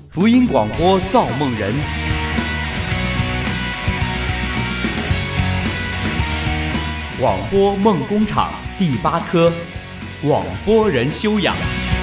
福音广播造梦人，广播梦工厂第8科，广播人修养。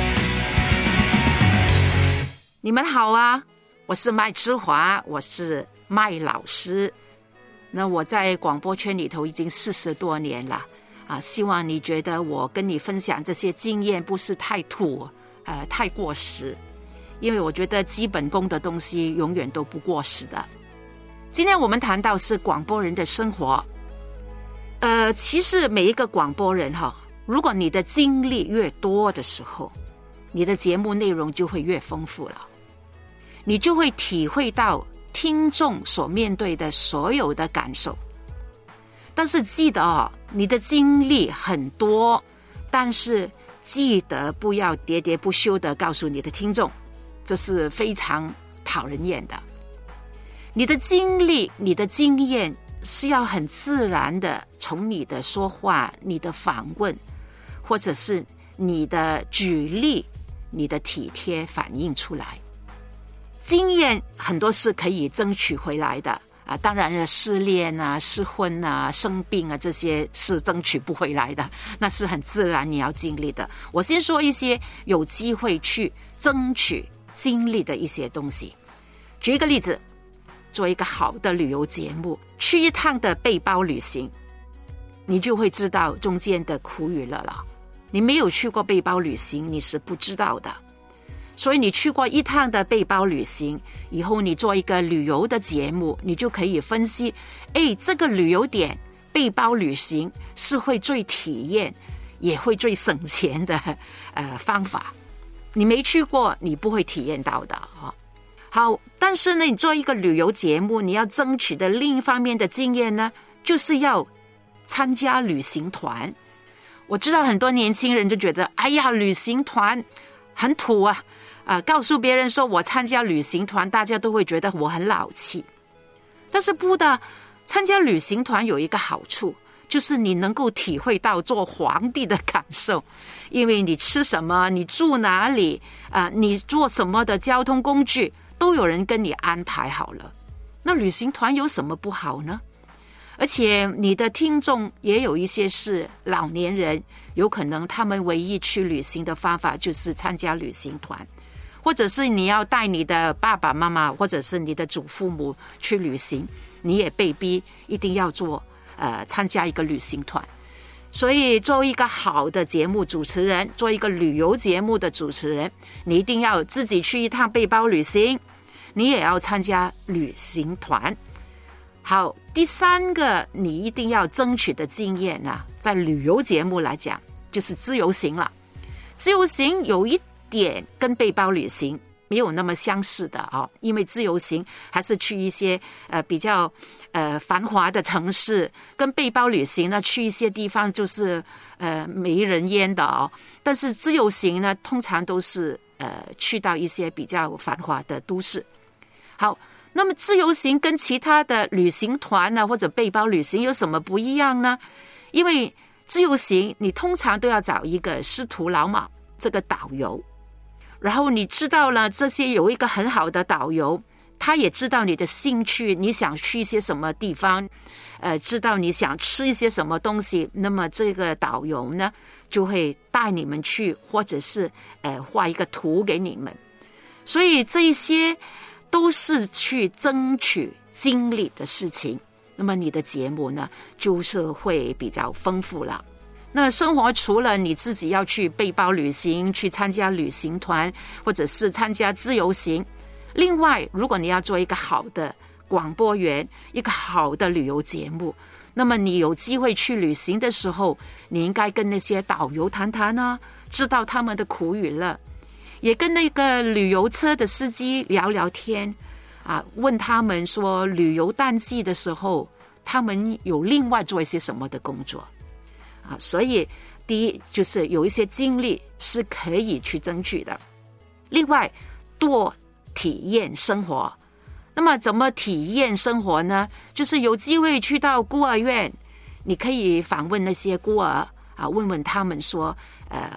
你们好啊，我是麦之华，我是麦老师。那我在广播圈里头已经40多年了啊，希望你觉得我跟你分享这些经验不是太土，太过时，因为我觉得基本功的东西永远都不过时的。今天我们谈到是广播人的生活，其实每一个广播人如果你的经历越多的时候，你的节目内容就会越丰富了，你就会体会到听众所面对的所有的感受。但是记得你的经历很多，但是记得不要喋喋不休地告诉你的听众，这是非常讨人厌的。你的经历、你的经验是要很自然的从你的说话、你的访问，或者是你的举例、你的体贴反映出来。经验很多是可以争取回来的啊，当然了，失恋啊、失婚啊、生病啊，这些是争取不回来的，那是很自然你要经历的。我先说一些有机会去争取经历的一些东西。举一个例子，做一个好的旅游节目，去一趟的背包旅行，你就会知道中间的苦与乐了。你没有去过背包旅行，你是不知道的。所以你去过一趟的背包旅行以后，你做一个旅游的节目，你就可以分析，这个旅游点背包旅行是会最体验也会最省钱的方法。你没去过，你不会体验到的好，但是呢，你做一个旅游节目，你要争取的另一方面的经验呢，就是要参加旅行团。我知道很多年轻人就觉得，旅行团很土啊，告诉别人说我参加旅行团，大家都会觉得我很老气。但是不的，参加旅行团有一个好处，就是你能够体会到做皇帝的感受，因为你吃什么，你住哪里你坐什么的交通工具都有人跟你安排好了。那旅行团有什么不好呢？而且你的听众也有一些是老年人，有可能他们唯一去旅行的方法就是参加旅行团，或者是你要带你的爸爸妈妈或者是你的祖父母去旅行，你也被逼一定要参加一个旅行团。所以做一个好的节目主持人，做一个旅游节目的主持人，你一定要自己去一趟背包旅行，你也要参加旅行团。好，第3个你一定要争取的经验在旅游节目来讲就是自由行了。自由行有一点跟背包旅行没有那么相似的因为自由行还是去一些比较繁华的城市，跟背包旅行呢去一些地方就是没人烟的但是自由行呢通常都是去到一些比较繁华的都市。好，那么自由行跟其他的旅行团或者背包旅行有什么不一样呢？因为自由行你通常都要找一个师徒老马这个导游，然后你知道了这些有一个很好的导游，他也知道你的兴趣，你想去一些什么地方知道你想吃一些什么东西，那么这个导游呢就会带你们去，或者是画一个图给你们。所以这一些都是去争取经历的事情，那么你的节目呢就是会比较丰富了。那生活除了你自己要去背包旅行，去参加旅行团，或者是参加自由行，另外如果你要做一个好的广播员，一个好的旅游节目，那么你有机会去旅行的时候，你应该跟那些导游谈谈知道他们的苦与乐，也跟那个旅游车的司机聊聊天问他们说旅游淡季的时候他们有另外做一些什么的工作所以第一就是有一些经历是可以去争取的。另外多体验生活。那么怎么体验生活呢？就是有机会去到孤儿院，你可以访问那些孤儿问问他们说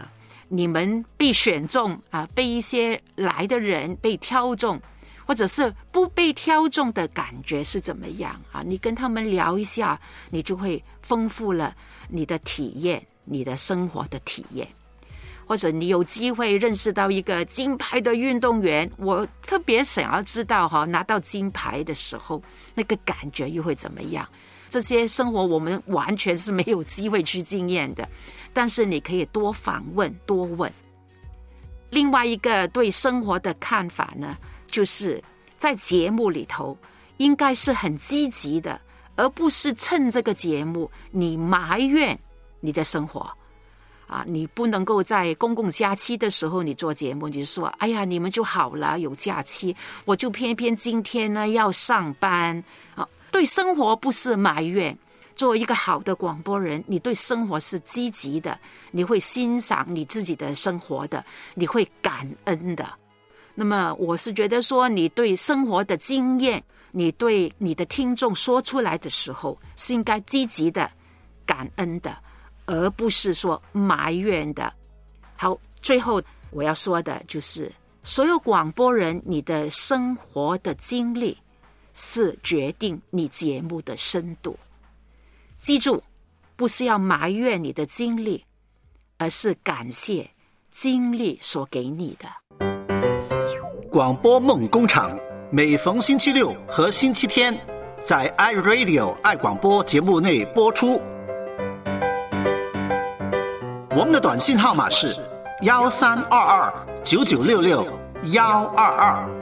你们被选中被一些来的人被挑中，或者是不被挑中的感觉是怎么样你跟他们聊一下，你就会丰富了你的体验，你的生活的体验。或者你有机会认识到一个金牌的运动员，我特别想要知道拿到金牌的时候那个感觉又会怎么样。这些生活我们完全是没有机会去经验的，但是你可以多访问多问。另外一个对生活的看法呢，就是在节目里头应该是很积极的，而不是趁这个节目你埋怨你的生活你不能够在公共假期的时候你做节目，你就说哎呀你们就好了，有假期，我就偏偏今天呢要上班对生活不是埋怨。作为一个好的广播人，你对生活是积极的，你会欣赏你自己的生活的，你会感恩的。那么我是觉得说，你对生活的经验，你对你的听众说出来的时候是应该积极的、感恩的，而不是说埋怨的。好，最后我要说的就是所有广播人，你的生活的经历是决定你节目的深度。记住，不是要埋怨你的经历，而是感谢经历所给你的。 广播梦工厂每逢星期六和星期天在 iRadio 爱广播节目内播出。我们的短信号码是132299661222。